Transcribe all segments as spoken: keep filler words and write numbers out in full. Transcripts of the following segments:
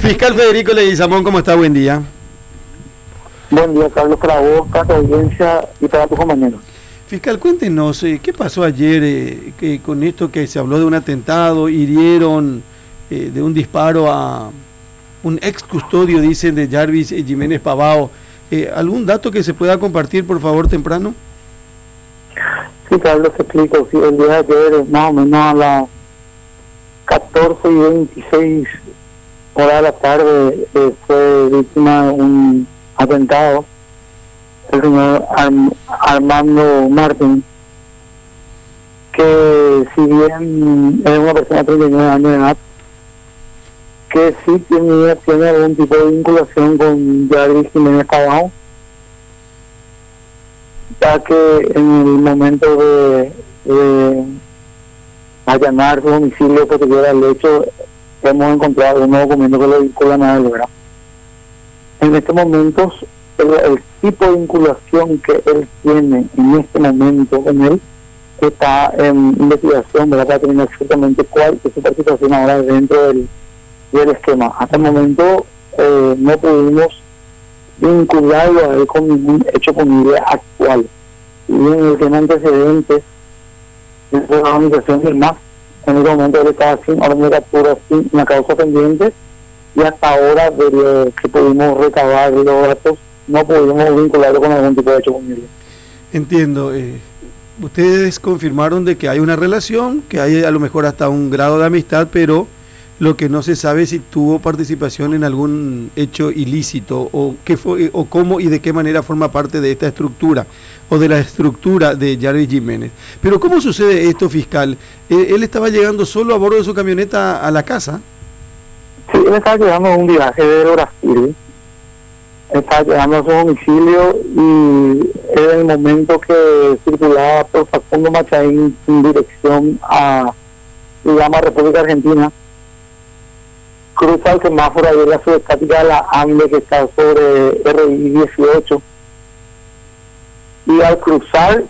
Fiscal Federico Leguizamón, ¿cómo está? Buen día. Buen día, Carlos, para vos, para tu audiencia y para tus compañeros. Fiscal, cuéntenos, eh, ¿qué pasó ayer eh, que con esto que se habló de un atentado, hirieron eh, de un disparo a un ex custodio, dicen, de Jarvis Jiménez Pavao? Eh, ¿Algún dato que se pueda compartir, por favor, temprano? Sí, Carlos, te explico. Sí, el día de ayer, más o menos a las catorce y veintiséis horas de la tarde, eh, fue víctima de un atentado el señor Arm Armando Martín, que si bien es una persona de treinta y nueve años de edad, que sí tiene, tiene algún tipo de vinculación con Jarvis Jiménez Pavao, ya que en el momento de, de allanar su domicilio posterior al hecho hemos encontrado unos documentos que lo vinculan a él, ¿verdad? En estos momentos el, el tipo de vinculación que él tiene en este momento con él está en investigación, ¿verdad? Para determinar exactamente cuál es su participación ahora dentro del, del esquema. Hasta el momento eh, no pudimos vincularlo a él con ningún hecho punible actual. Y en el tema antecedentes de la organización del M A S, en ese momento él estaba sin orden de captura, sin una causa pendiente, y hasta ahora de lo que pudimos recabar los datos no pudimos vincularlo con algún tipo de hecho punible. Entiendo. Eh, ustedes confirmaron de que hay una relación, que hay a lo mejor hasta un grado de amistad, pero lo que no se sabe es si tuvo participación en algún hecho ilícito o qué fue, o cómo y de qué manera forma parte de esta estructura o de la estructura de Jarvis Jiménez. Pero ¿cómo sucede esto, fiscal? Eh, ¿Él estaba llegando solo a bordo de su camioneta a la casa? Sí, él estaba llegando a un viaje de Brasil, estaba llegando a su domicilio y era el momento que circulaba por Facundo Machaín en dirección a, digamos, República Argentina. Cruza el semáforo de la subestática de la ANDE que está sobre R I dieciocho, y al cruzar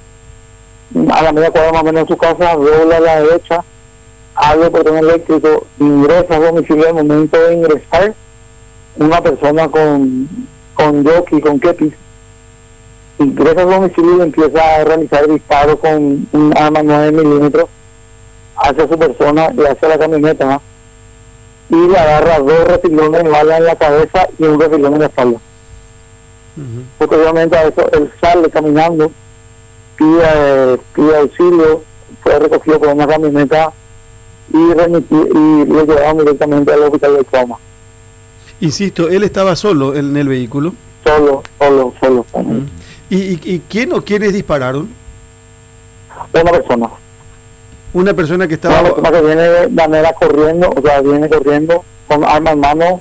a la media cuadra más o menos de su casa, dobla a la derecha, abre el portón eléctrico, ingresa al domicilio. Al momento de ingresar, una persona con con jockey, con kepis, ingresa al domicilio y empieza a realizar disparos con un arma nueve milímetros hacia su persona y hacia la camioneta, ¿no? Y le agarra dos refillones de bala en la cabeza y un refilón en la espalda. Uh-huh. Posteriormente a eso, él sale caminando, pide, eh, pide auxilio, fue recogido por una camioneta y, remiti, y lo llevaron directamente al hospital de trauma. Insisto, él estaba solo en el vehículo. Solo, solo, solo. Uh-huh. ¿Y, y, ¿Y quién o quiénes dispararon? Una persona. Una persona que estaba... Una persona que viene de manera corriendo, o sea, viene corriendo con arma en mano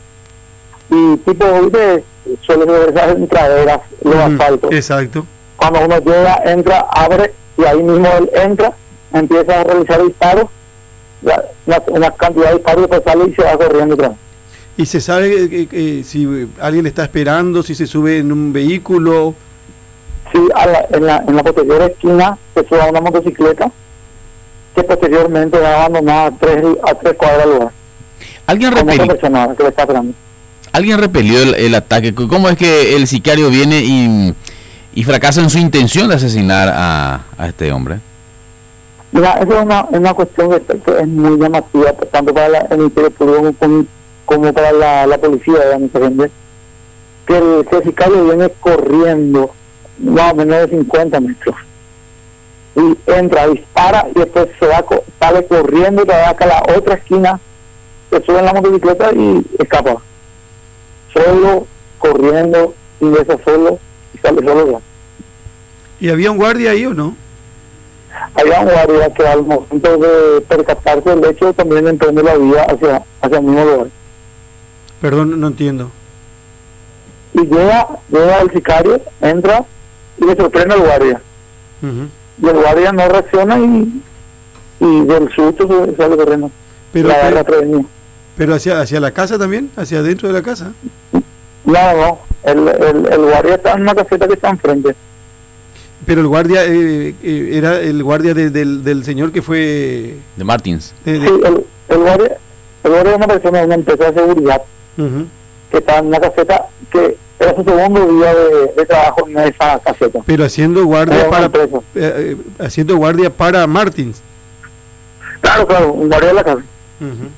y tipo, ¿viste? Suele regresar en praderas, los uh-huh. asfaltos. Exacto. Cuando uno llega, entra, abre y ahí mismo él entra, empieza a realizar disparos, la, la, una cantidad de disparos, y después sale y se va corriendo atrás. ¿Y se sabe que, que, si alguien le está esperando, si se sube en un vehículo? Sí, a la, en, la, en la posterior esquina se sube a una motocicleta que posteriormente va abandonada a tres, a tres cuadras del lugar. ¿Alguien repelió? Que le está esperando. ¿Alguien repelió el, el ataque? ¿Cómo es que el sicario viene y, y fracasa en su intención de asesinar a, a este hombre? Mira, eso es una, una cuestión que es muy llamativa, tanto para la, el Ministerio Público como, como para la, la policía, ¿verdad? Que el, que el sicario viene corriendo más o menos de cincuenta metros. Y entra, dispara y después se va, sale corriendo y te va a la otra esquina, se sube en la motocicleta y escapa. Solo, corriendo, ingresa solo y sale solo ya. ¿Y había un guardia ahí o no? Había un guardia que al momento de percatarse del hecho también emprende la vía hacia, hacia el mismo lugar. Perdón, no entiendo. Y llega, llega el sicario, entra y le sorprende al guardia. Uh-huh. Y el guardia no reacciona y, y del susto se sale corriendo. Pero, pero, pero hacia, hacia la casa también, hacia adentro de la casa. No, no, el, el, el guardia está en una caseta que está enfrente. Pero el guardia eh, eh, era el guardia de, del, del señor que fue... De Martins. De, de... Sí, el, el guardia Pero era una persona de una empresa de seguridad Ujú. que estaba en una caseta que era su segundo día de, de trabajo en esa caseta. Pero haciendo guardia Era una para empresa. eh, eh, haciendo guardia para Martins. Claro, claro, un guardia de la casa. Ujú.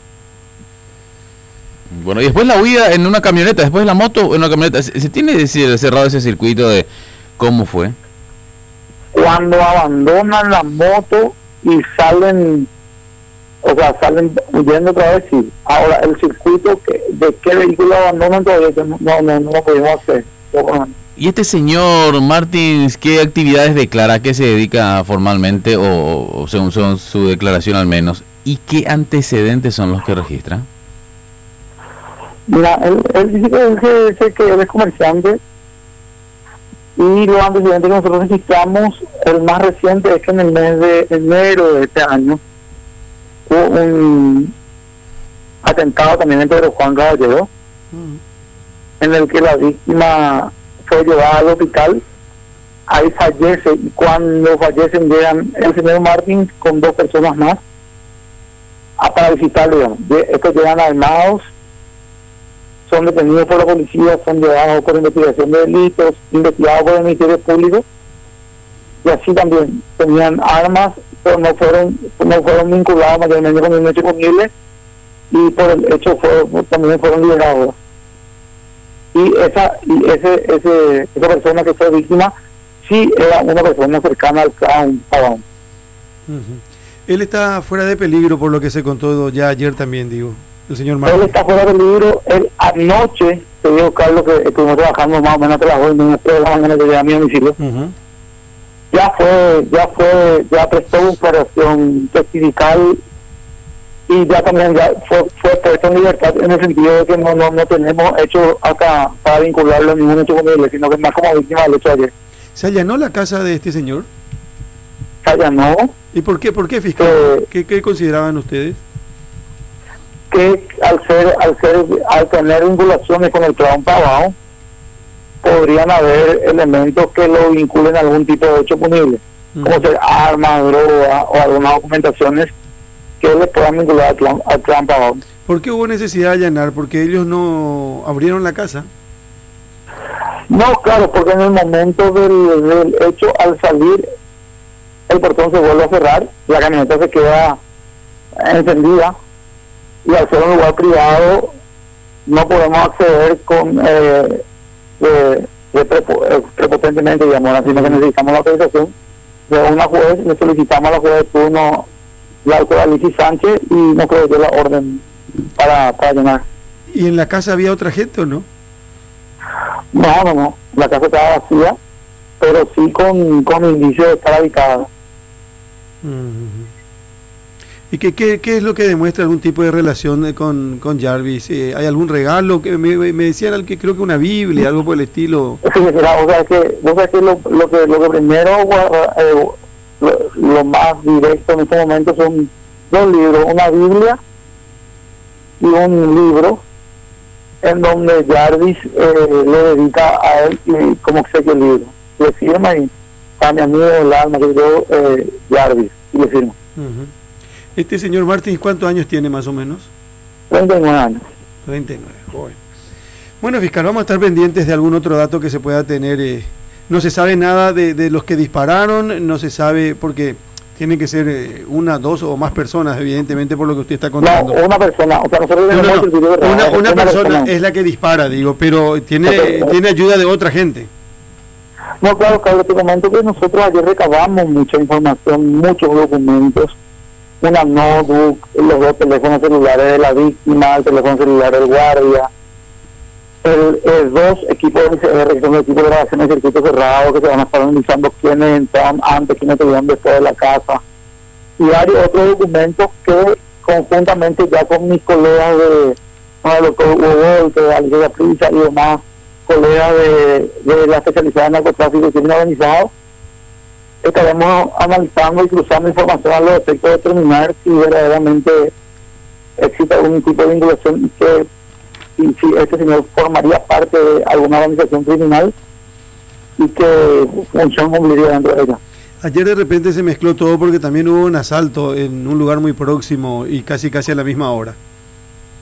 Bueno, y después la huida en una camioneta, después la moto en una camioneta. ¿Se, se tiene decir, cerrado ese circuito de cómo fue? Cuando abandonan la moto y salen, o sea, salen huyendo otra vez, sí. Ahora, el circuito que, de qué vehículo abandonan todavía no, no, no, no lo pudimos hacer. ¿Y este señor Martins qué actividades declara, a qué se dedica formalmente o, o según son su declaración al menos? ¿Y qué antecedentes son los que registra? Mira, él, él dice que, él, que, dice que él es comerciante y los antecedentes que nosotros registramos, el más reciente es que en el mes de enero de este año hubo un atentado también en Pedro Juan Caballero, Ujú. en el que la víctima fue llevada al hospital, ahí fallece, y cuando fallecen llegan el señor Martín con dos personas más a, para visitarlo, digamos. Estos llegan armados, son detenidos por la policía, son llevados por investigación de delitos, investigados por el Ministerio Público, y así también tenían armas, pero no fueron no fueron vinculados mayormente con el hecho punible, y por el hecho fue, también fueron liberados. Y esa y ese ese esa persona que fue víctima sí era una persona cercana al clan Pavón. Ujú. Él está fuera de peligro por lo que se contó ya ayer también, digo, el señor Él Martins. está fuera de peligro. Él anoche, te digo, Carlos, que estuvimos trabajando más o menos hasta las ocho de la mañana que llegué a mi domicilio. Ujú. Ya fue, ya fue, ya prestó declaración testifical y ya también ya fue, fue puesto en libertad, en el sentido de que no no, no tenemos hecho acá para vincularlo a ningún hecho punible, sino que más como víctima del hecho de ayer. ¿Se allanó la casa de este señor? Se allanó, ¿Y por qué, por qué, fiscal? Eh, ¿Qué, qué consideraban ustedes? que al ser, al ser, al tener vinculaciones con el clan Pavón, podrían haber elementos que lo vinculen a algún tipo de hecho punible, Ujú. como ser armas, droga o algunas documentaciones que le puedan vincular al clan, al clan Pavón. ¿Por qué hubo necesidad de allanar? Porque ellos no abrieron la casa. No, claro, porque en el momento del, del hecho, al salir, el portón se vuelve a cerrar, la camioneta se queda encendida, y al ser un lugar privado, no podemos acceder con eh, de, de prepo, eh, prepotentemente, digamos, sino que necesitamos la autorización de una juez. Le solicitamos a la juez de turno, la doctora Alicia Sánchez, y nos proveyó la orden para, para llenar. ¿Y en la casa había otra gente o no? No, no, no, la casa estaba vacía, pero sí con, con indicios de estar habitada. Ujú. ¿Y qué, qué, qué es lo que demuestra algún tipo de relación eh, con, con Jarvis? Eh, ¿Hay algún regalo? Que me, me decían al que creo que una Biblia, algo por el estilo. Sí, mira, o sea que, o sea que lo, lo que lo que primero, eh, lo, lo más directo en este momento son dos libros, una Biblia y un libro en donde Jarvis eh, le dedica a él y como que sé que el libro le firma, y a mi amigo del alma que yo, eh, Jarvis, y le firma. Ujú. Este señor Martins, ¿cuántos años tiene más o menos? treinta y nueve años. treinta y nueve, joven. Bueno, fiscal, vamos a estar pendientes de algún otro dato que se pueda tener. Eh, no se sabe nada de, de los que dispararon, no se sabe porque tienen que ser eh, una, dos o más personas, evidentemente, por lo que usted está No, contando. una persona, o sea, nosotros No, no, tenemos no. el video de Una, radio, una persona persona. es la que dispara, digo, pero tiene, Ok. tiene ayuda de otra gente. No, claro, Carlos, te comento que nosotros ayer recabamos mucha información, muchos documentos, una notebook, los dos teléfonos celulares de la víctima, el teléfono celular del guardia, el, el dos equipos de I C R, que son los equipos de grabación de circuito cerrado, que se van a estar analizando quiénes entraron antes, quiénes estuvieron después de la casa, y varios otros documentos que conjuntamente ya con mis colegas de, no, el doctor Hugo Golpe, Alicia Prisa y demás colegas de, de la especialidad de narcotráfico y crimen organizado, estaremos analizando y cruzando información a los efectos de determinar si verdaderamente existe algún tipo de vinculación y que y si este señor formaría parte de alguna organización criminal y qué función cumpliría dentro de ella. Ayer de repente se mezcló todo porque también hubo un asalto en un lugar muy próximo y casi casi a la misma hora.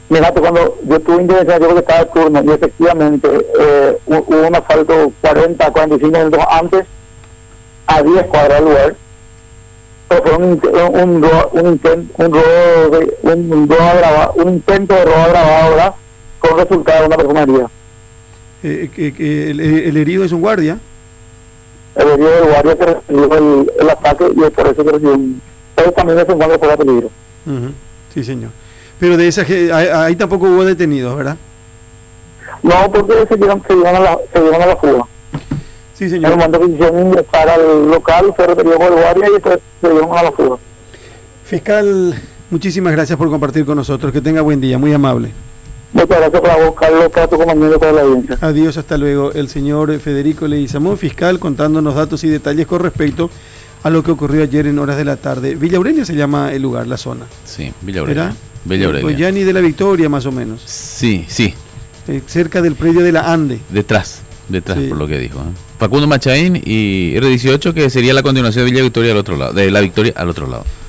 Mirate, cuando yo tuve intervención, yo creo que estaba de turno, y efectivamente eh, hubo un asalto cuarenta, cuarenta y cinco minutos antes, a diez cuadras del lugar. Pero fue un, un, un, ro- un, intent, un, robo de, un, un, robo agrava- un intento de robo agravado, ¿verdad? Con resultado de una persona herida. Eh, que, que el, el herido es un guardia. El herido del guardia que recibió el, el ataque y es por eso que recibió un... Pero también se encuentra fuera de peligro. Uh-huh. Sí, señor. Pero de esa ge- ahí, ahí tampoco hubo detenidos, ¿verdad? No, porque se dieron, se dieron, a, la, se dieron a la fuga. Sí, En el señor. momento que quisieron ingresar al local, se retirió por el guardia y después se dieron a la fuga. Fiscal, muchísimas gracias por compartir con nosotros. Que tenga buen día, muy amable. Muchas gracias por vos, Carlos, para tu compañero, para la audiencia. Adiós, hasta luego. El señor Federico Leguizamón, fiscal, contándonos datos y detalles con respecto a lo que ocurrió ayer en horas de la tarde. Villa Aurelia se llama el lugar, la zona. Sí, Villa Aurelia. ¿Era? Villa Aurelia. Goyani de la Victoria, más o menos. Sí, sí, Eh, cerca del predio de la Ande. detrás, detrás Sí. por lo que dijo. ¿eh? Facundo Machaín y R dieciocho, que sería la continuación de Villa Victoria al otro lado, de la Victoria al otro lado.